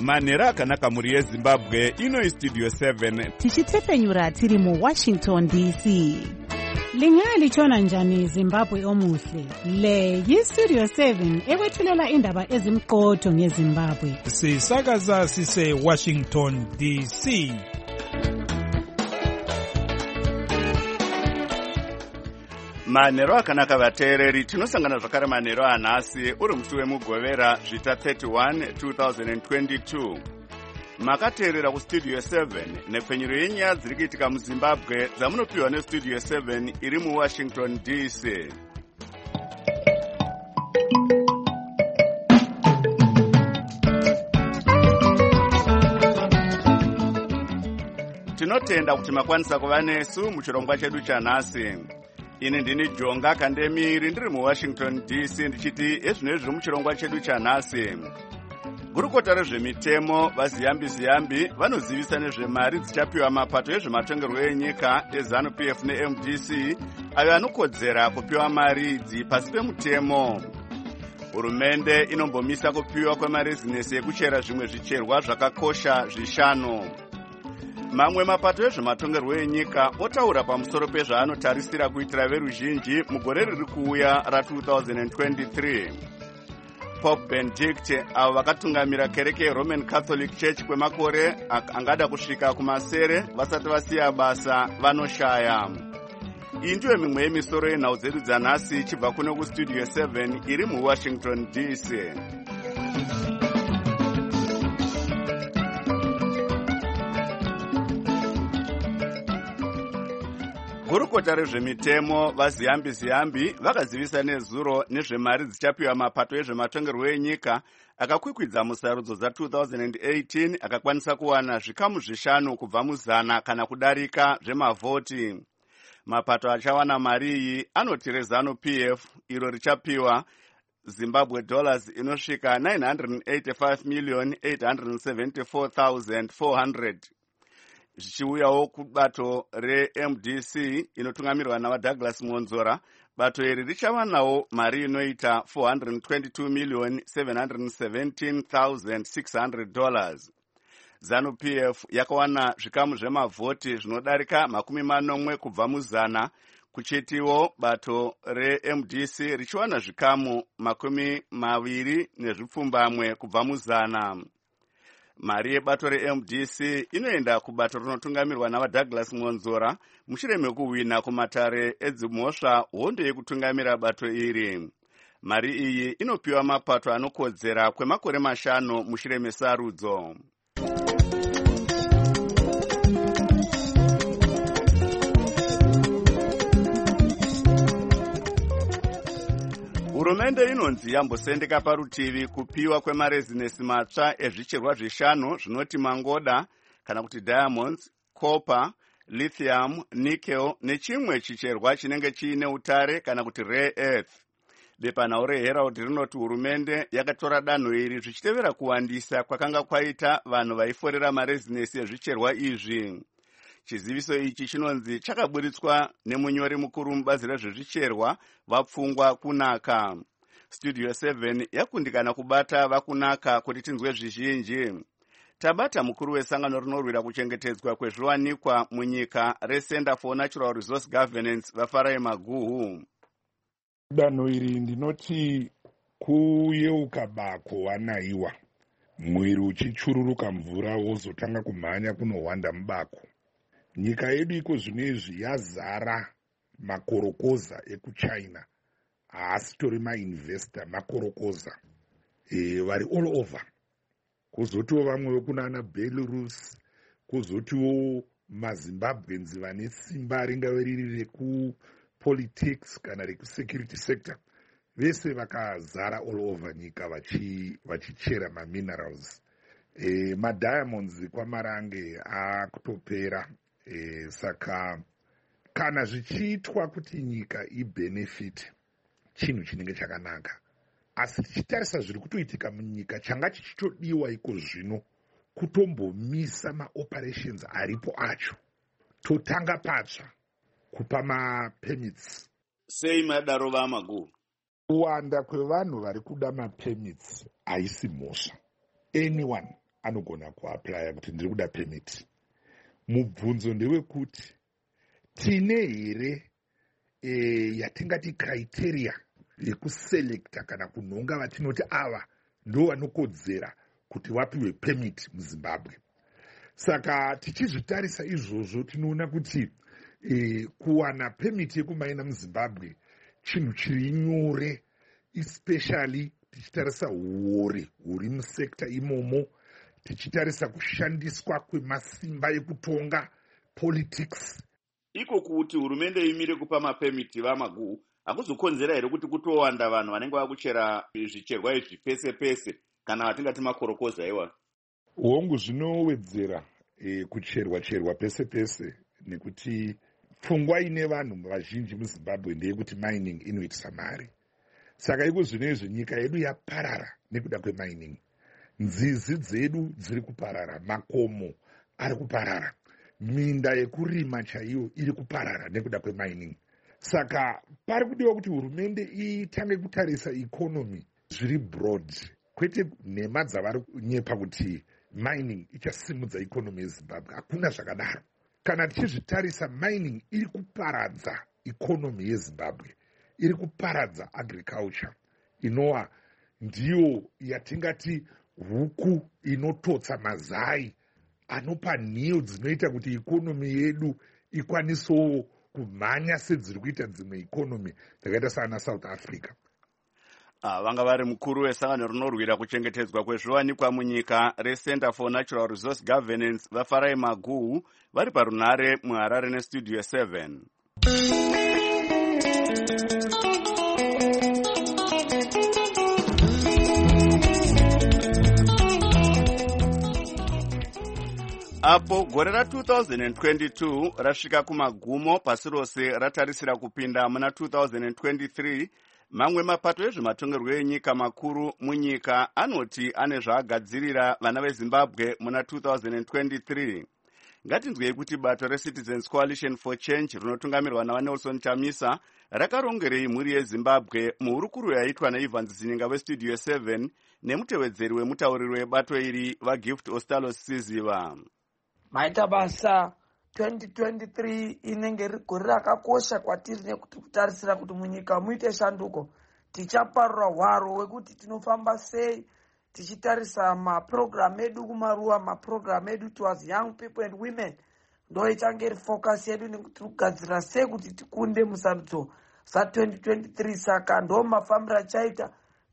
manhero akanaka mhuri yezimbabwe. Ino istudio 7 tichitepfenyura tiri muWashington DC. Lingaya lichona njani Zimbabwe omuhle? Le yistudio 7 ekwethulela indaba ezimqotho ngeZimbabwe. Sisakaza sise Washington DC. manhero akanaka vateereri, tinosangana zvakare manhero anhasi uri musi wemugovera zvita 31 2022. Makateerera kustudio 7 nepfenyuro yenyaya dziri kuitika muzimbabwe dzamunopiwa nestudio 7 iri muWashington DC. Tinotenda kuti makwanisa kuva nesu muchirongwa chedu chanhasi. Ini ndini Jonga Kandemiri ndiri muWashington DC ndichiti ezvinezvi zviri muchirongwa chedu chanhasi. Gurukota rezvemitemo vaziyambi vanozivisa nezvemari dzichapiwa mapato ezvematongerwo enyika eZANU-PF neMDC ayo anokodzera kupiwa mari idzi pasi pemutemo. Hurumende inombomisa kupiwa kwemarezinesi ekuchera zvimwe zvicherwa zvakakosha zvishanu. Mamwe mapato ezvematongerwo enyika otaura pamusoro pezvaanotarisira kuitira veruzhinji mugore riri kuuya ra2023. Pope Benedict avo vakatungamira kereke yeRoman Catholic Church kwemakore angada kusvika kumasere vasati vasiya basa vanoshaya. Iyi ndiyo mimwe yemisoro yenhau dzedu dzanhasi ichibva kuno kustudio 7 iri muWashington DC. Gurukota rezvemitemo vaziyambi vakazivisa nezuro nezvemari dzichapiwa mapato ezvematongerwo enyika akakwikwidza musarudzo dza2018 akakwanisa kuwana zvikamu zvishanu kubva muzana kana kudarika zvemavhoti. Mapato achawana mari iyi anoti reZANU-PF iro richapiwa Zimbabwe dollars inosvika 985,874,400. Zvichiuyawo kubato reMDC inotungamirwa navaDouglas Monzora, bato iri richawanawo mari inoita $422,717,600. ZANU-PF yakawana zvikamu zvemavhoti zvinodarika 40 kubva muzana, kuchitiwo bato reMDC richiwana zvikamu 20 kubva muzana. Mari yebato reMDC inoenda kubato rinotungamirwa navaDouglas Monzora mushure mekuhwina kumatare edzimhosva hondo yekutungamira bato iri. Mari iyi inopiwa mapato anokodzera kwemakore 5 mushure mesarudzo. Hurumende inonzi yambosendeka parutivi kupiwa kwemarezinesi matsva ezvicherwa zvishanu zvinoti mangoda kana kuti diamonds, copper, lithium, nickel nechimwe chicherwa chinenge chiine utare kana kuti rare earth. Bepanhau reHerald rinoti hurumende yakatora danho iri zvichitevera kuwandisa kwakanga kwaita vanhu vaiforera marezinesi ezvicherwa izvi. Chiziviso ichi chinonzi chakaburitswa nemunyori mukuru mubazi rezvezvicherwa vapfungwa kunaka. Studio 7 yakundikana kubata vakunaka kuti tinzwe zvizhinji. Tabata mukuru wesangano rinorwira kuchengetedzwa kwezviwanikwa munyika reCenter for Natural Resource Governance vaFarai Maguhu. Danho iri ndinoti kuyeuka bako wanaiwa, mwiri uchichururuka mvura wozotanga kumhanya kunohwanda mubako. Nyika yedu iko zvinezvi yazara makorokoza ekuChina, haasitori mainvesta makorokoza vari all over. Kuzotiwo vamwe vekunana Belarus, kuzotiwo maZimbabweans vane simba ringave riri rekupolitics kana rekusecurity sector, vese vakazara all over nyika vachichera maminerals. Madiamonds kwamarange akutopera. Saka kana zvichiitwa kuti nyika ibenefit, chinhu chinenge chakanaka. Asi tichitarisa zviri kutoitika munyika, changa chichitodiwa iko zvino kutombomisa maoperations aripo acho, totanga patsva kupa mapermits. Sei madaro vaMaguhu? Kuwanda kwevanhu vari kuda mapermits haisi mhosva. Anyone anogona kuaplya kuti ndiri kuda permit. Mubvunzo ndewekuti tine here yatingati criteria yekuselekta kana kunhonga vatinoti ava ndo vanokodzera kuti vapiwe permit muZimbabwe. Saka tichizvitarisa izvozvo tinoona kuti kuwana permit yekumaina muZimbabwe chinhu chiri nyore, especially tichitarisa uore huri musekta imomo, tichitarisa kushandiswa kwemasimba ekutonga, politics. Iko kuti hurumende imire kupa mapemiti vamagu hakuzokonzera here kuti kutowanda vanhu vanenge vakuchera zvicherwa izvi pese pese kana vatingati makorokoza iwa? Hongu zvinowedzera kucherwa pese pese, nekuti pfungwa ine vanhu vazhinji muZimbabwe ndeyekuti mining inoitisa mari. Saka iko zvinezvi nyika yedu yaparara nekuda kwemining. Nzizi dzedu dziri kuparara, makomo ari kuparara, minda yekurima chaiyo iri kuparara nekuda kwemining. Saka pari kudiwa kuti hurumende itange kutarisa ikonomi zviri broad, kwete nhema dzavari kunyepa kuti mining ichasimudza ikonomi yeZimbabwe. Hakuna zvakadaro. Kana tichizvitarisa, mining iri kuparadza ikonomi yeZimbabwe, iri kuparadza agriculture, inova ndiyo yatingati huku inototsa mazai anopa nhiyo dzinoita kuti ikonomi yedu ikwanisewo kumhanya sedziri kuita dzimwe ikonomi dzakaita sana South Africa. Vanga vari mukuru wesangano rinorwira kuchengetedzwa kwezviwanikwa munyika reCenter for Natural Resource Governance vaFarai Maguhu vari parunhare muHarare neStudio 7. Apo gore ra2022 rasvika kumagumo, pasi rose ratarisira kupinda muna 2023, mamwe mapato ezvematongerwo enyika makuru munyika anoti ane zvaagadzirira vana veZimbabwe muna 2023. Ngatinzwei kuti bato reCitizens Coalition for Change rinotungamirwa naVaNelson Chamisa rakarongerei mhuri yeZimbabwe muhurukuro yaitwa naEvans Zininga weStudio 7 nemutevedzeri wemutauriri webato iri vaGift Ostalos Siziva. Maita basa 2023 inenge rigore rakakosha kwatiri nekuti kutarisira kuti munyika muite shanduko. Tichaparura hwaro wekuti tinofamba sei tichitarisa maprogram edu kumaruwa, maprogram edu towards young people and women. Ndo ichange iri focus yedu nekuti kugadzira sei kuti tikunde musarudzo za2023. Saka ndo mafambiro achaita.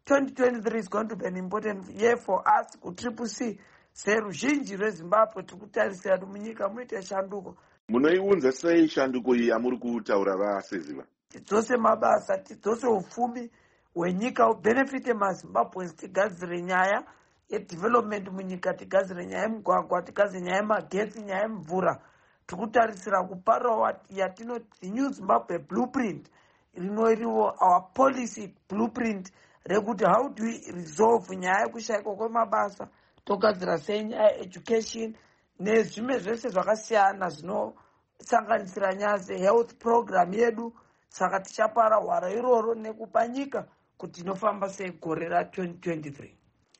2023 is going to be an important year for us ku CCC. Seruzhinji rweZimbabwe tikutarisira kuti munyika muite shanduko. Munoiunza sei shanduko iyi amuri kutaura vaSeziva? Tidzose mabasa, tidzose upfumi hwenyika ubenefite maZimbabweans, tigadzire nyaya yedevelopment munyika, tigadzire nyaya yemugwagwa, tigadzire nyaya yemagetsi, nyaya yemvura. Tikutarisira kuparura yatinoti New Zimbabwe blueprint, rinoriwo our policy blueprint rekuti how do we resolve nyaya yekushayikwa kwemabasa, togadzira sei nyaya education nezvimwe zvese zvakasiyana zvinosanganisira nyaya health program yedu. Saka tichapara hwaro iroro nekupa nyika kuti inofamba sei gore ra2023.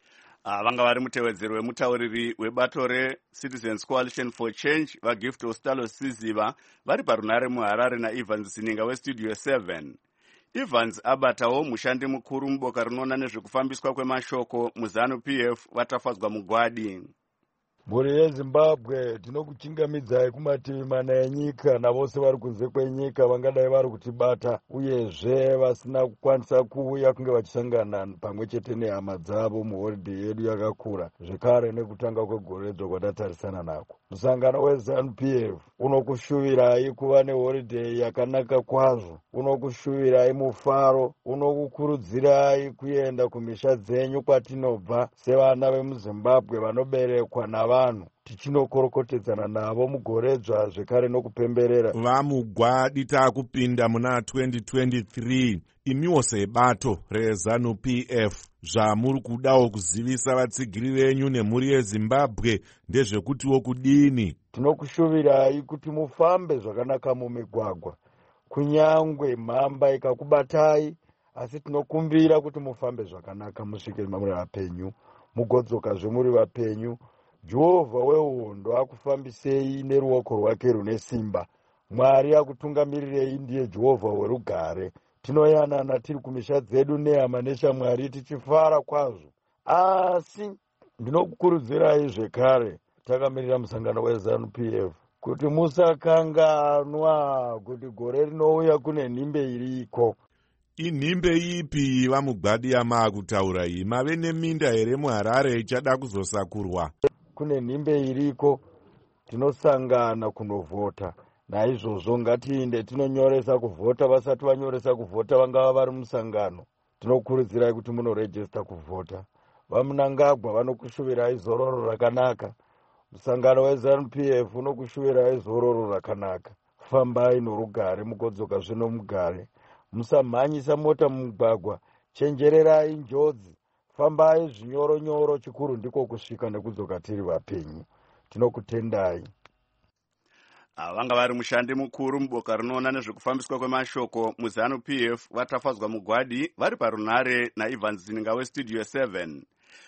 Vanga vari mutevedzeri wemutauriri webato reCitizens Coalition for Change vaGift Ostalos Siziva vari parunhare muHarare naEvans Zininga weStudio 7. Evans abatawo mushandi mukuru muboka rinoona nezvekufambiswa kwemashoko muZANU-PF vatafadzwa mugwadi. Mhuri yeZimbabwe tinokuchingamidzai kumativi mana enyika navose vari kunze kwenyika vangadai vari kutibata uyezve vasina kukwanisa kuuya kunge vachisangana pamwe chete nehama dzavo muhoridheyi yedu yakakura zvekare nekutanga kwegore redzo kwatatarisana nako. Musangano weZANU-PF unokushuvirai kuva nehoridheyi yakanaka kwazvo, unokushuvirai mufaro, unokukurudzirai kuenda kumisha dzenyu kwatinobva sevana vemuZimbabwe vanoberekwa navanhu tichinokorokotedzana navo mugoredzva zvekare nokupemberera. Vamugwadi taakupinda muna 2023, imiwo sebato reZANU-PF zvamuri kudawo kuzivisa vatsigiri venyu nemhuri yeZimbabwe ndezvekutiwo kudini? Tinokushuvirai kuti mufambe zvakanaka mumigwagwa, kunyangwe mhamba ikakubatai, asi tinokumbira kuti mufambe zvakanaka musvike muri vapenyu, mugodzoka zvemuri vapenyu, Jehovha wehondo akufambisei neruoko rwake rune simba. Mwari akutungamirirei ndiye Jehovha werugare. Tinoyanana tiri kumisha dzedu nehama neshamwari tichifara kwazvo. Asi ndinokukurudzirai zvekare takamirira musangano weZANU-PF kuti musakanganwa kuti gore rinouya kune nhimbe iriko. Inhimbe ipi vamugwadi yamaakutaura iyi? Mave neminda here muHarare ichada kuzosakurwa? Kune nhimbe iriko, tinosangana kunovhota. Naizvozvo ngatiinde tinonyoresa kuvhota. Vasati vanyoresa kuvhota vangava vari musangano, tinokurudzirai kuti munorejista kuvhota. Vamunangagwa vanokushuvirai zororo rakanaka. Musangano weZANU-PF unokushuvirai zororo rakanaka. Fambai norugare mugodzoka zvino mugare. Musamhanyisa mota mumugwagwa, chenjererai njodzi. Fambai zvinyoronyoro, chikuru ndiko kusvika nekudzoka tiri vapenyu. Tinokutendai. Vanga vari mushandi mukuru muboka rinoona nezvekufambiswa kwemashoko muZANU-PF vatafadzwa mugwadi vari parunare naIvan Zininga weStudio 7.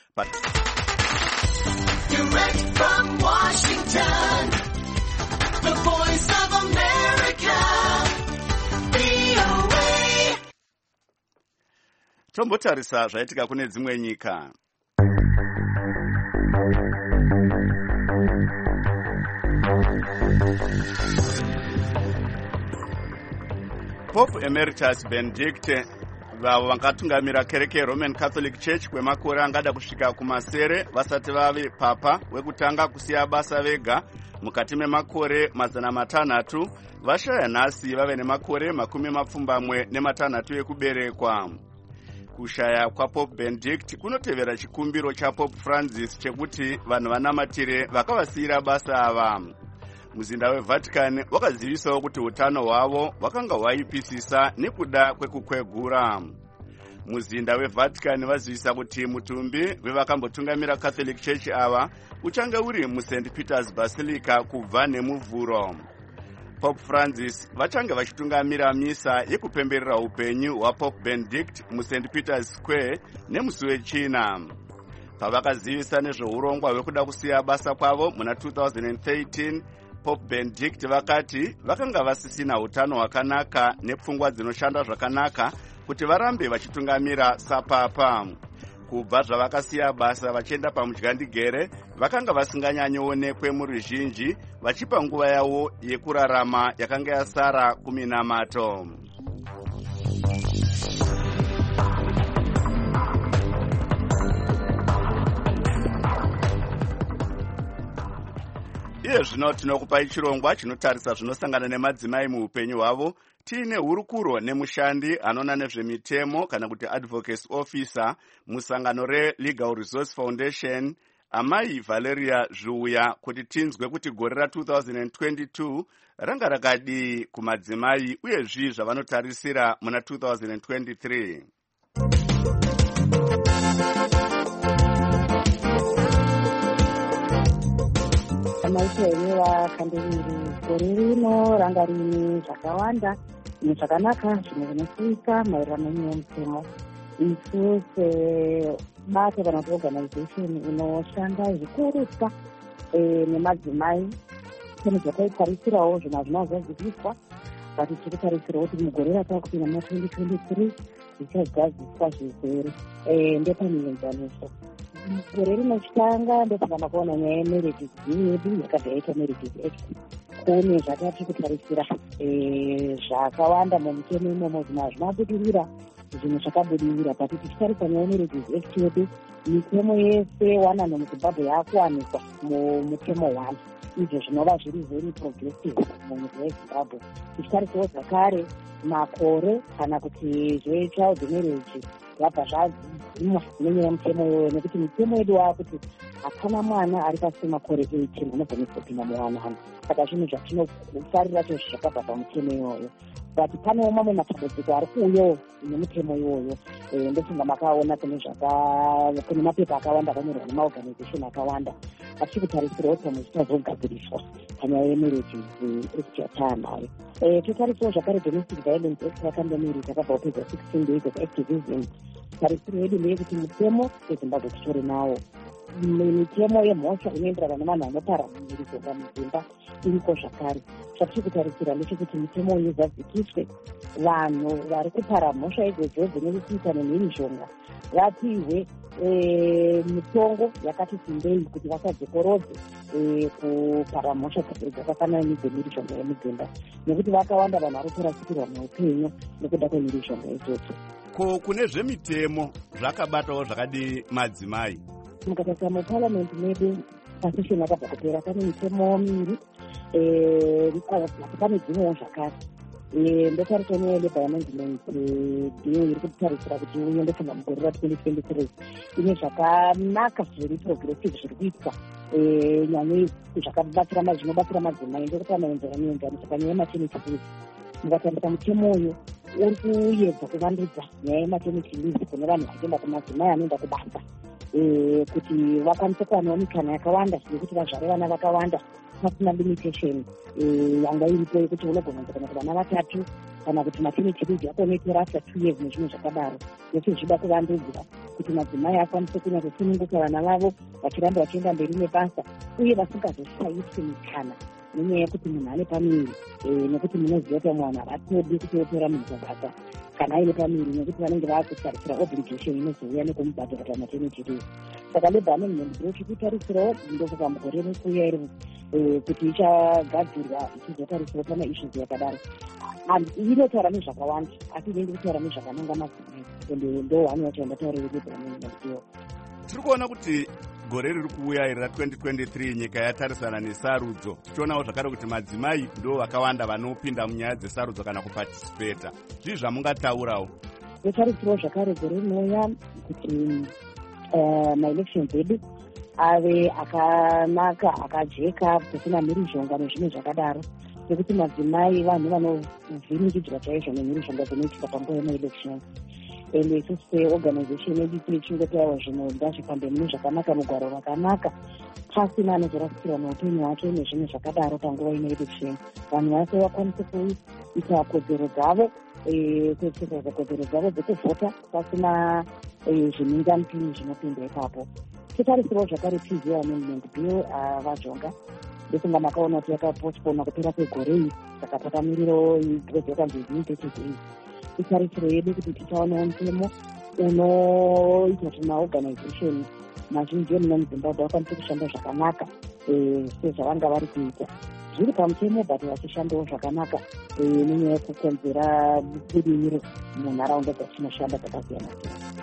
Direct from Washington, the voice of America, VOA. Tombotarisa zvaitika kune dzimwe nyika. Pope Emeritus Benedict vavo vangatungamira kereke yeRoman Catholic Church kwemakore angada kusvika kumasere vasati vave papa wekutanga kusiya basa vega mukati memakore 600 vashaya nhasi vave nemakore 26 ekuberekwa. Kushaya kwaPope Benedict kunotevera chikumbiro chaPope Francis chekuti vanhu vanamatire vakavasiyira basa ava. Muzinda weVatican wakazivisawo kuti utano hwavo hwakanga hwaipisisa nekuda kwekukwegura. Muzinda weVatican vazivisa kuti mutumbi wevakambotungamira Catholic Church ava uchange uri muSt Peter's Basilica kubva nemuvhuro. Pope Francis vachange vachitungamira misa yekupemberera upenyu hwaPope Benedict muSt Peter's Square nemusi wechina. Pavakazivisa nezveurongwa hwekuda kusiya basa kwavo muna 2013, Pope Benedict vakati vakanga vasisina utano hwakanaka nepfungwa dzinoshanda zvakanaka kuti varambe vachitungamira sapapa. Kubva zvavakasiya basa vachienda pamudyandigere, vakanga vasinganyanyoonekwe muruzhinji, vachipa nguva yavo yekurarama yakanga yasara kuminamato. Iye zvino tinokupai chirongwa chinotarisa zvinosangana nemadzimai muupenyu hwavo. Tiine hurukuro nemushandi anoona nezvemitemo kana kuti advocacy officer musangano reLegal Resource Foundation, amai Valeria Zviuya, kuti tinzwe kuti gore ra2022 ranga rakadii kumadzimai uye zvii zvavanotarisira muna 2023. Maiteni vakandemiri gore rino ranga rine zvakawanda nezvakanaka zvimwe zvinosiyika maererano nemutemo. Isu sebato kana kuti organization inoshanda zvikurusa nemadzimai kune zvataitarisirawo zvimwe hazvina zvaziviswa, bati tiri kutarisirawo kuti mugore ratakupinda muna 2023 zvichagadziswa zvirwere ndepamienzaniso. Gore rinotanga ndopakana kuona nyaya yemarriages yedu yakabva yaita Marriages Act. Kune zvatati kutarisira zvakawanda mumutemo imomo, zvimwe hazvinabudirira, zvimwe zvakabudirira. Bati tichitarisa nyaya yeMarriages Act yedu, mitemo yese wanano muZimbabwe yakuwanikwa mumutemo 1. Izvo zvinova zviri very progressive munyika yeZimbabwe. Tichitarisawo zvakare makore kana kuti zvechild marriage yabva zvadzimwa nenyaya yemutemo iyoyo, nekuti mutemo wedu wakuti hapana mwana ari pasi pemakore 18 anogona kupinda muwanano. Saka zvinhu zvatinofarira chose zvakabva pamutemo iyoyo. But panewo mamwe matambudziko ari kuuyawo nemutemo iyoyo. Ndofunga makaona kune mapepa akawanda akanyorwa nemaorganization akawanda achiri kutarisirawo pamwe zvichazogadziriswa panyaya yemarriages act yataanayo. Totarisawo zvakare domestic violence act yakandemiri takabva kupedza 16 days of activism. Tarisiro yedu ndeyekuti mutemo weZimbabwe titore nawo mitemo yemhosva inoenderana nevanhu vanopara mumhirizhonga mudzimba iriko zvakare. Zvatiri kutarisira ndechekuti mitemo iyi zadzikiswe, vanhu vari kupara mhosva idzodzo dzinekuita nemhirizhonga vapiwe mitongo yakati simbei kuti vasadzokorodze kupara mhosva dzakafanana nedzemhirizhonga yemudzimba, nekuti vakawanda vanhu vari kurasikirwa neupenyu nekuda kwemhirizhonga idzodzo. Ko kune zvemitemo zvakabatawo zvakadi madzimai? Mukatarisa muparamendi medu pasesheni yakabva kupera pane mitemo miviri, pane dzimwewo zvakare. Ndotarisa neLabour Amendment Bill iri kutarisira kuti uye ndofunga mugore ra2023 ine zvakanaka zviri progressive zviri kuitwa nyanyei zvinobatsira madzimai ndokuti anoenzaniswa panyaya yematernity leave. Mukatarisa mutemo uyu uri kuedza kuvandudza nyaya yematernity leave kune vanhu vachienda kumadzimai anoenda kubasa, kuti vakwanise kuwanawo mikana yakawanda yekuti vazvare vana vakawanda pasina limitation yanga iripo yekuti unogona kana kuti vana vatatu kana kuti maternity leave yakonekera after 2 years nezvimwe zvakadaro. Nekuti zvida kuvandudzwa kuti madzimai akwanise kunyatsosununguka vana vavo vachiramba vachienda mberi nebasa uye vasingazoshaiswi mikana nenyaya yekuti munhu ane pamiri, nekuti munoziva kuti vanhu havatodi kuti otora munhu pabasa kana aine pamiri, nekuti vanenge vaakutarisira obligation inozouya nekumubhadhara kana maternity leave. Saka Labour Amendment Bill chikutarisirawo ndokupa mugore rikuuya iri kuti ichagadzirwa ichizotarisirawo pane issues yakadaro. Inotaura nezvakawanda asi inenge kutaura nezvakananga madzimai, ende ndo hanya yacho ndataurira Labour Amendment Bill. Tiri kuona kuti gore riri kuuya iri ra2023 nyika yatarisana nesarudzo, tichionawo zvakare kuti madzimai ndo vakawanda vanopinda munyaya dzesarudzo kana kupatisipeta. Zvii zvamungataurawo? Ndotarisirawo zvakare gore rinouya kuti maelections edu ave akanaka akajeka kusina mhirizhonga nezvimwe zvakadaro, nekuti madzimai vanhu vanovhiringidzwa chaizvo nemhirizhonga dzinoitika panguva yemaelections. Ende isusu seorganization yedu tichingotaura zvinhu ngazvifambe mune zvakanaka, mugwaro rakanaka, pasina anozorasikirwa neupenyu hwake nezvimwe zvakadaro panguva ine-election. Vanhu vase vakwanise kuita kodzero dzavo, kuexercise kodzero dzavo dzekuvhota pasina zvimingamupini zvinopinda ipapo. Titarisirawo zvakare PV Amendment Bill vajonga ndofunga makaona kuti yakapostpona kupera kwegore iri, saka takamirirawo igwedzi yakanzi 30 days. Itarisiro yedu kuti tichaonawo mutemo unoita kuti maorganization mazhinji emuna muZimbabwe vakwanise kushanda zvakanaka sezvavanga vari kuita. Zviri pamutemo but vachishandawo zvakanaka nenyaya yekukonzera budiriro munharaunda dzatinoshanda dzakasiyana siyana.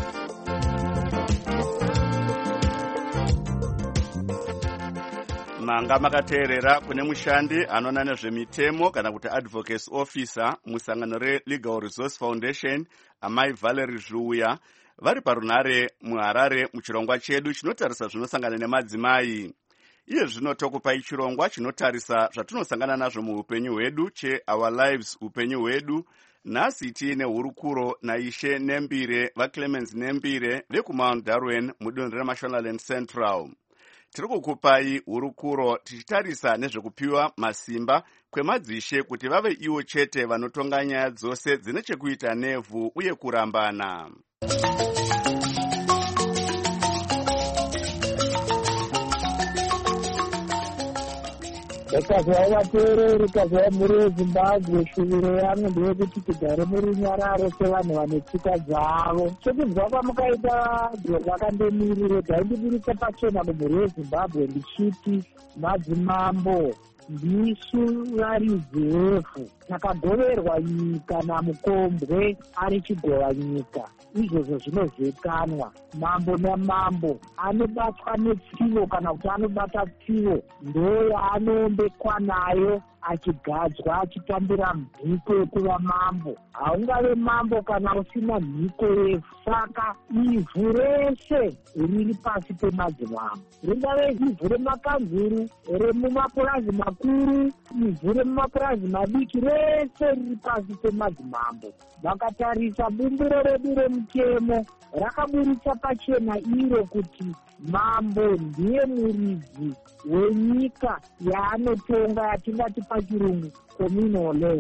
Manga makateerera kune mushandi anoona nezvemitemo kana kuti advocacy officer musangano reLegal Resource Foundation, amai Valerie Zvuya, vari parunhare muHarare muchirongwa chedu chinotarisa zvinosangana nemadzimai. Iye zvino tokupai chirongwa chinotarisa zvatinosangana nazvo muupenyu hwedu che-Our Lives upenyu hwedu. Nhasi tiine hurukuro naIshe Nembire vaClemens Nembire vekuMount Darwin mudunhu reMashonaland Central. Tiri kukupai hurukuro tichitarisa nezvekupiwa masimba kwemadzishe kuti vave ivo chete vanotonga nyaya dzose dzine chekuita nevhu uye kurambana. Rikazwa vateereri, rikazwa muri weZimbabwe, shuviro yangu ndeyekuti tigare muri runyararo sevanhu vane tsika dzavo. Chekuzwa kwamukaita Jonga Kandemiri, regai ndiburitse pachena kumhuri weZimbabwe ndichiti madzimambo ndisu varidzi vevhu, takagoverwa nyika namukombwe ari chigova nyika. Izvozvo zvinozivikanwa. Mambo namambo anobatwa nepfivo kana kuti anobata pfivo ndoyaanoendekwa nayo achigadzwa achitambira mhiko yekuva mambo. Haungave mambo kana usina mhiko yefu. Saka ivhu rese riri pasi pemadzimambo, ringave ivhu remakanzuru, remumapurazi makuru, ivhu remumapurazi madiki, rese riri pasi pemadzimambo. Vakatarisa bumbiro redu remutemo rakaburitsa pachena iro kuti mambo ndiye muridzi wenyika yaanotonga yatingati pachirungu communal land.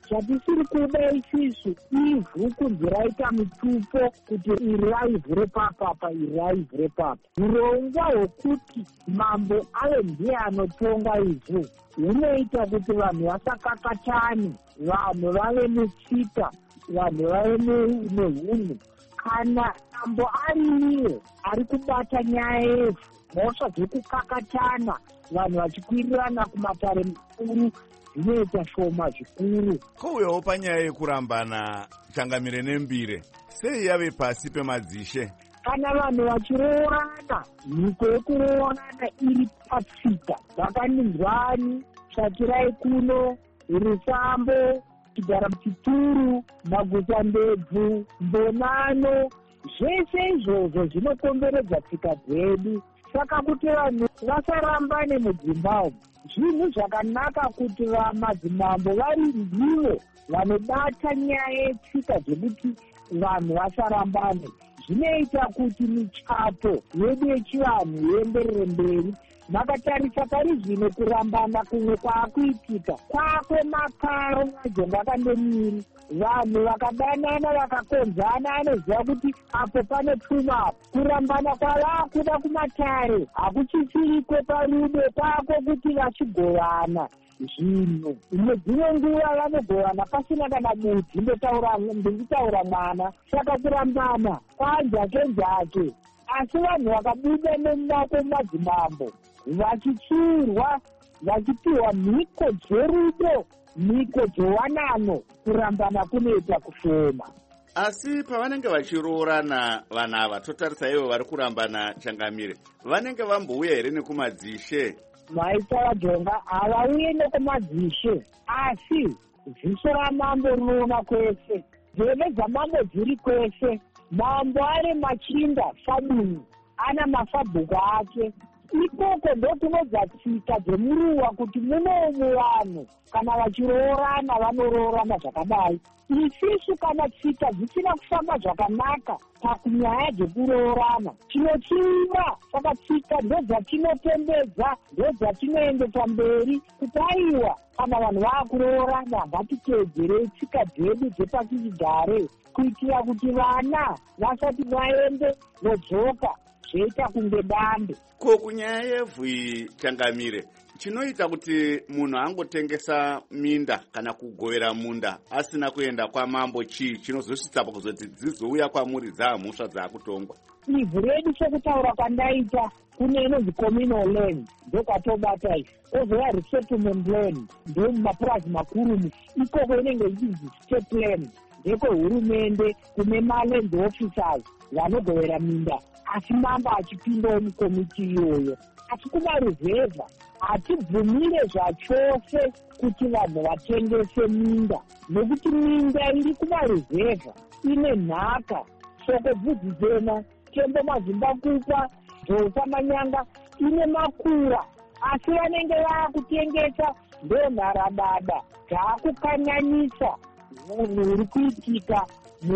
Chatisiri kuda isisu ivhu kunzi raita mitupo kuti iri raivhure papapa iri raivhure papa. Urongwa hwekuti mambo ave ndiye anotonga ivhu hunoita kuti vanhu vasakakatani, vanhu vave netsika, vanhu vave nehunhu. Kana mambo ariye ari kubata nyaya yevhu, mhosva dzekukakatana vanhu vachikwirirana kumatare makuru zvinoita shoma zvikuru. Kouyawo panyaya yekurambana Changamire neMbire, sei yave pasi pemadzishe? Kana vanhu vachiroorana, mhiko yekuroorana iri patsika, vakaninzwani, tsvakirai kuno, Rusambo, Chigara Chituru, Maguta Ndebvu, Mbonano, zvese izvozvo zvinokomberedza tsika dzedu. Saka kuti vanhu vasarambane mudzimba umu, zvinhu zvakanaka kuti madzimambo vari ndivo vanobata nyaya yetsika dzekuti vanhu vasarambane. Zvinoita kuti michato yedu yechivanhu ienderere mberi. Makatarisa pari zvino kurambana kumwe kwaakuitika kwakwemakaro majongo akandemiri. Vanhu vakadanana vakakonzana anoziva kuti apo pane pfuma. Kurambana kwavakuda kumatare hakuchisirikwe parudo kwako kuti vachigovana zvinhu. Nedzimwe nguva vanogovana pasina kana budzi, ndingitaura mwana. Saka kurambana kwanjake-njake. Asi vanhu vakabuda nemumako madzimambo vachitsiurwa, vachipiwa mhiko dzerudo, mhiko dzewanano, kurambana kunoita kushoma. Asi pavanenge vachiroorana vanhu ava, totarisa ivo vari kurambana Changamire, vanenge vambouya here nekumadzishe? Maita vajonga havauye nekumadzishe, asi ziso ramambo rinoona kwese, nzeve dzamambo dziri kwese. Mambo ari machinda sabuni, ana mafabhuku ake. Ikoko ndokunodza tsika dzemuruwa kuti munomu vanhu kana vachiroorana vanoroorana zvakadai. Isisu kana tsika dzisina kufamba zvakanaka pakunyaya dzekuroorana, tinochiva. Saka tsika ndodzatinotembedza, ndodzatinoendesa mberi kuti aiwa kana vanhu vaakuroorana ngatiteedzerei tsika dzedu dzepasichigare kuitira kuti vana vasati vaende vodzoka zvoita kunge dande. Ko kunyaya yevhu iyi Changamire, chinoita kuti munhu angotengesa minda kana kugovera munda asina kuenda kwamambo chii chinozosvitsa pakuzoti dzizouya kwamuri dzaamhosva dzaakutongwa? Ivhu redu sekutaura kwandaita kune inonzi communal land ndokwatobata izvi, kozouya resettlement land ndomumapurazi makuru ikoko inenge ichinzi state land ndekwehurumende kune maland officers vanogovera minda, asi mambo achipindawo mukomiti iyoyo. Asi kumaruzevha hatibvumire zvachose kuti vanhu vatengese minda, nekuti minda iri kumaruzevha ine nhaka. Soko bvudzi dzena, Tembo Mazimbakupa, Josa Manyanga ine makura, asi vanenge vaakutengesa ndonharadada dzaakukanyanyisa uri kuitika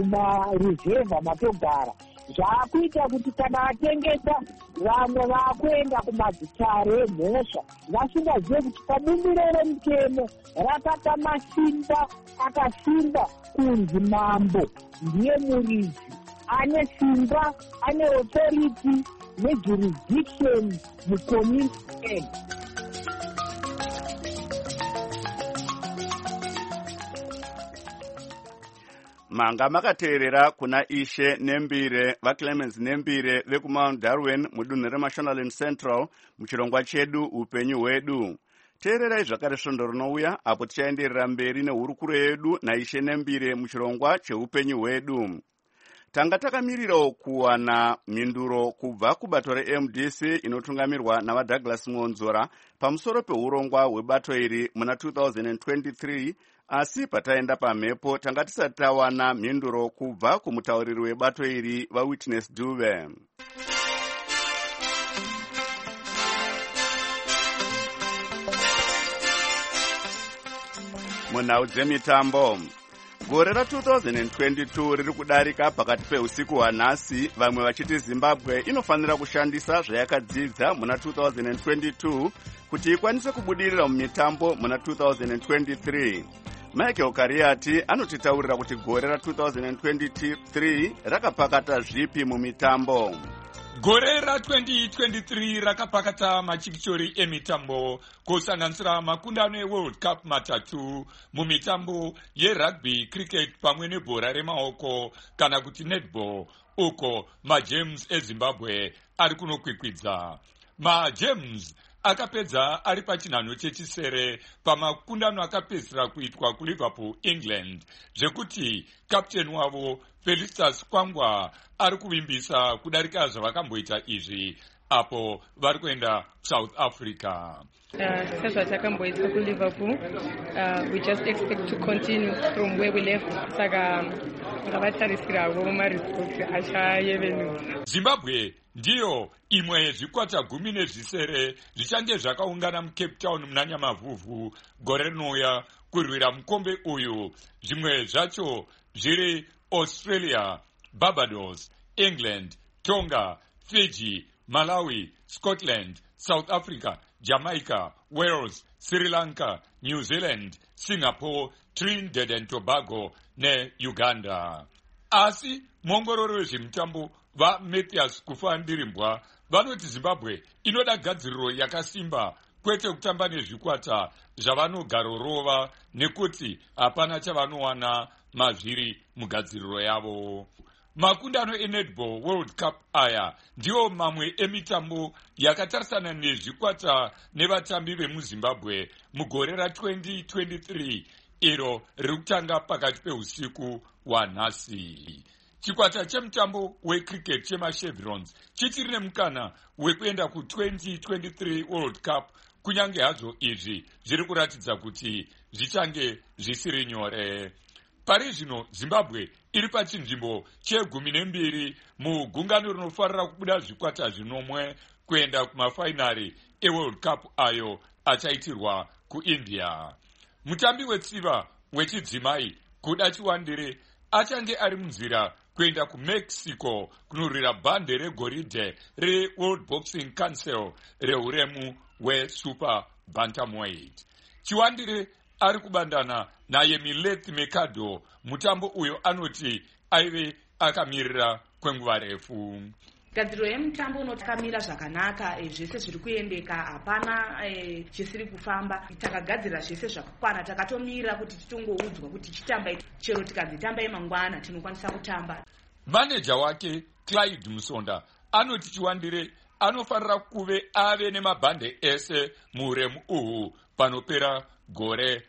mumaruzevha matogara. Zvaakuita kuti kana vatengesa vamwe vaakuenda kumadzitare emhosva vasingazive kuti pabumbiro remutemo rakapa masimba akasimba kunzi mambo ndiye muridzi, ane simba, ane authority nejurisdiction mucommunity. Manga makateerera kuna Ishe Nembire, vaClemens Nembire vekuMount Darwin mudunhu reMashonaland Central muchirongwa chedu upenyu hwedu. Teererai zvakare svondo rinouya apo tichaenderera mberi nehurukuro yedu naIshe Nembire muchirongwa cheupenyu hwedu. Tanga takamirirawo kuwana mhinduro kubva kubato reMDC inotungamirwa navaDouglas Ngonzora pamusoro peurongwa hwebato iri muna 2023, asi pataenda pamhepo tanga tisati tawana mhinduro kubva kumutauriri webato iri vaWitness Dube. Munhau dzemitambo, gore ra2022 riri kudarika pakati peusiku hwanhasi, vamwe vachiti Zimbabwe inofanira kushandisa zvayakadzidza muna 2022 kuti ikwanise kubudirira mumitambo muna 2023. Michael Kariati anotitaurira kuti gore ra2023 rakapakata zvipi mumitambo. Gore ra2023 rakapakata machikichori emitambo kusanganisira makundano eWorld Cup matatu mumitambo yerugby, cricket pamwe nebhora remaoko kana kuti netball, uko maGems eZimbabwe ari kunokwikwidza. maGems akapedza ari pachinhanho chechisere pamakundano akapedzisira kuitwa kuLiverpool, England, zvekuti kapteni wavo Felicitas Kwangwa ari kuvimbisa kudarika zvavakamboita izvi apo vari kuenda South Africa. Sezvatakamboita kuLiverpool, we just expect to continue from where we left. Saka ngavatarisirawo maresults achayevenudza. Zimbabwe ndiyo imwe yezvikwata 10 zvichange zvakaungana muCape Town muna Nyamavhuvhu gore rinouya kurwira mukombe uyu. Zvimwe zvacho zviri Australia, Barbados, England, Tonga, Fiji, Malawi, Scotland, South Africa, Jamaica, Wales, Sri Lanka, New Zealand, Singapore, Trinidad and Tobago neUganda. Asi muongorori wezvemutambo vaMatthias Kufandirimbwa vanoti Zimbabwe inoda gadziriro yakasimba, kwete kutamba nezvikwata zvavanogarorova nekuti hapana chavanowana mazviri mugadziriro yavo. Makundano eNetball World Cup aya ndiwo mamwe emitambo yakatarisana nezvikwata nevatambi vemuZimbabwe mugore ra2023 iro riri kutanga pakati peusiku hwanhasi. Chikwata chemutambo wecricket chemachevrons chichiri nemukana wekuenda ku2023 World Cup, kunyange hazvo izvi zviri kuratidza kuti zvichange zvisiri nyore. Pari zvino Zimbabwe iri pachinzvimbo che12 mugungano rinofarira kubuda zvikwata zvinomwe kuenda kumafainari eWorld Cup ayo achaitirwa kuIndia. Mutambi wetsiva wechidzimai Kuda Chiwandire achange ari munzira kuenda kuMexico kunorwira bhande regoridhe reWorld Boxing Council reuremu hweSuper Bantamweight. Chiwandire ari kubandana naYemilet Mercado. Mutambo uyo anoti aive akamirira kwenguva refu. Gadziriro yemutambo unotakamira zvakanaka, zvese zviri kuendeka, hapana chisiri kufamba. Takagadzira zvese zvakakwana, takatomira kuti titongoudzwa kuti chitamba, chero tikanzi tambai mangwana tinokwanisa kutamba. Maneja wake Clyde Musonda anoti Chiwandire anofanira kuve ave nemabhande ese muuremu uhu panopera gore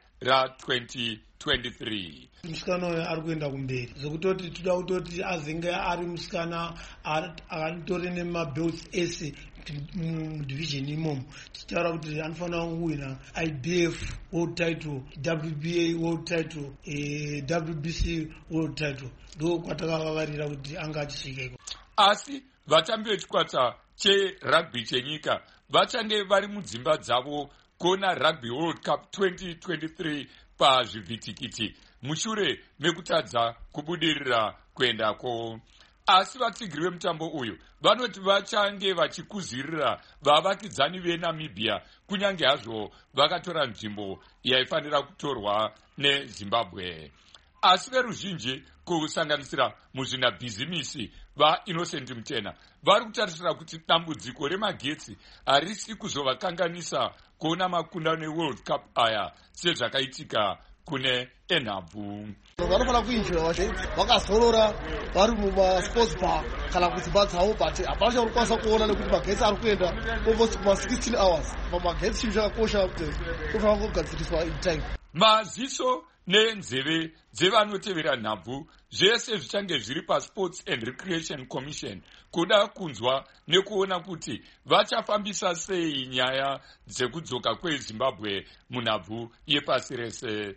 ra2023. Musikana uyu ari kuenda kumberi zvekutoti toda kutoti azenge ari musikana atori nemabelts ese mudivision imomo. Tichitaura kuti anofanira kuwina IBF world title, WBA world title, WBC world title. Ndo kwatakavavarira kuti anga achisvika. Asi vatambi vechikwata cherugby chenyika vachange vari mudzimba dzavo kuona Rugby World Cup 2023 pazvivhitikiti mushure mekutadza kubudirira kuendako. Asi vatsigiri vemutambo uyu vanoti vachange vachikuzirira vavakidzani veNamibia, kunyange hazvo vakatora nzvimbo yaifanira kutorwa neZimbabwe. Asi veruzhinji kusanganisira muzvinabhizimisi vaInnocent Mutena vari kutarisira kuti dambudziko remagetsi harisi kuzovakanganisa kuona makundano eWorld Cup aya sezvakaitika kune enhabvu. Vanofanira kuinjira vacho vakazorora vari mumasports bar kana kudzimba dzavo, but hapana chavanokwanisa kuona nekuti magetsi ari kuenda almost kuma16 hours. Magetsi chinhu chakakosha kuti kufanira kugadziriswa in time. Maziso nenzeve dzevanotevera nhabvu zvese zvichange zviri paSports and Recreation Commission kuda kunzwa nekuona kuti vachafambisa sei nyaya dzekudzoka kweZimbabwe munhabvu yepasi rese.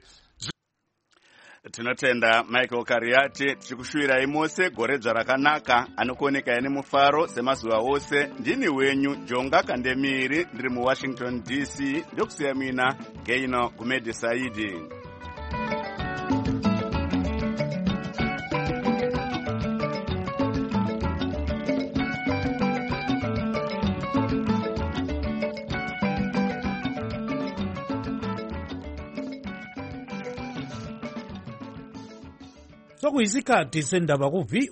Tinotenda Michael Kariati, tichikushuvirai mose gore rakanaka anokuonekai nemufaro semazuva ose. Ndini wenyu Jonga Kandemiri, ndiri muWashington DC, ndokusiya mina Geino Gumede Saidi. sokuyisikhathi sendaba ku